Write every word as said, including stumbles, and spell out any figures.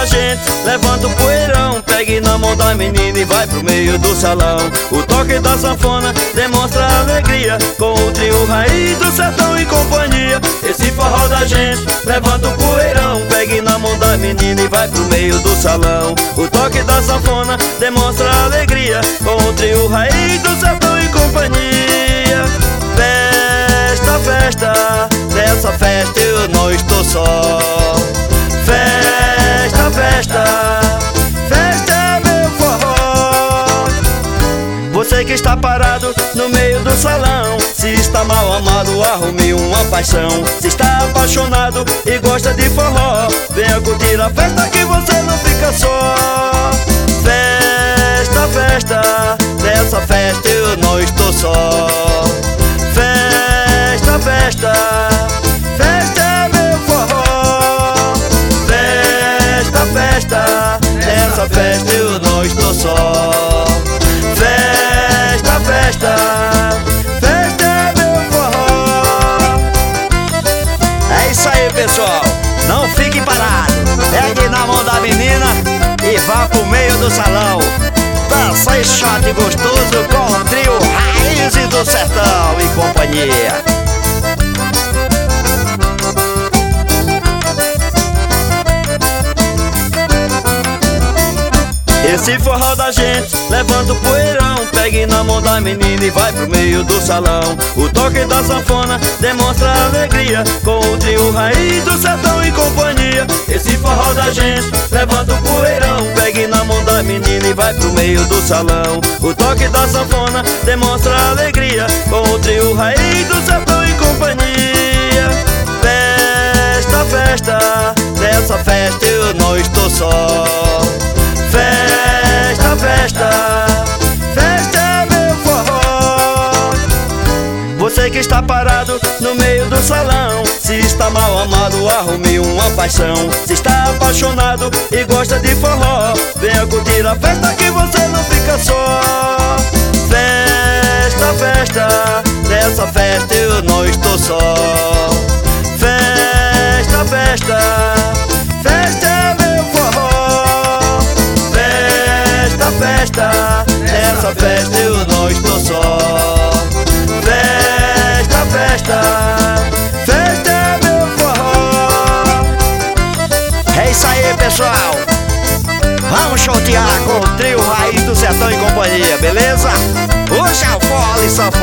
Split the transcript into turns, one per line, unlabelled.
da gente, levanta o poeirão. Pegue na mão da menina e vai pro meio do salão. O toque da sanfona demonstra alegria, com o trio Raiz do Sertão e companhia. Esse forró da gente, levanta o poeirão. Pegue na mão da menina e vai pro meio do salão. O toque da sanfona demonstra alegria, com o trio Raiz do Sertão e companhia. Festa, festa, nessa festa eu não estou só. Festa, festa, festa é meu forró. Você que está parado no meio do salão, se está mal amado, arrume uma paixão. Se está apaixonado e gosta de forró, venha curtir a festa que você não fica só. Festa, festa, nessa festa eu não estou só. Festa, festa, festa é meu forró. Festa, festa, nessa festa eu não estou só. Festa, festa, festa é meu forró. É isso aí, pessoal, não fique parado. Pegue na mão da menina e vá pro meio do salão. Dança e shot gostoso com o trio Raiz do Sertão e companhia. Esse forró da gente, levanta o poeirão. Pegue na mão da menina e vai pro meio do salão. O toque da sanfona demonstra alegria, com o trio Raiz do Sertão e companhia. Esse forró da gente, levanta o poeirão. Pegue na mão da menina e vai pro meio do salão. O toque da sanfona demonstra alegria, com o trio Raiz do Sertão e companhia. Festa, festa, nessa festa eu não estou só. Festa, festa, festa é meu forró. Você que está parado no meio do salão, se está mal amado, arrume uma paixão. Se está apaixonado e gosta de forró, venha curtir a festa que você não fica só. Festa, festa, nessa festa eu não estou só. Festa, festa, festa é meu forró. Festa, festa, nessa festa eu não estou só. Festa, festa, festa é meu forró. É isso aí, pessoal, vamos chotear com o trio Raiz do Sertão e companhia, beleza? Hoje é o forró e sanfona.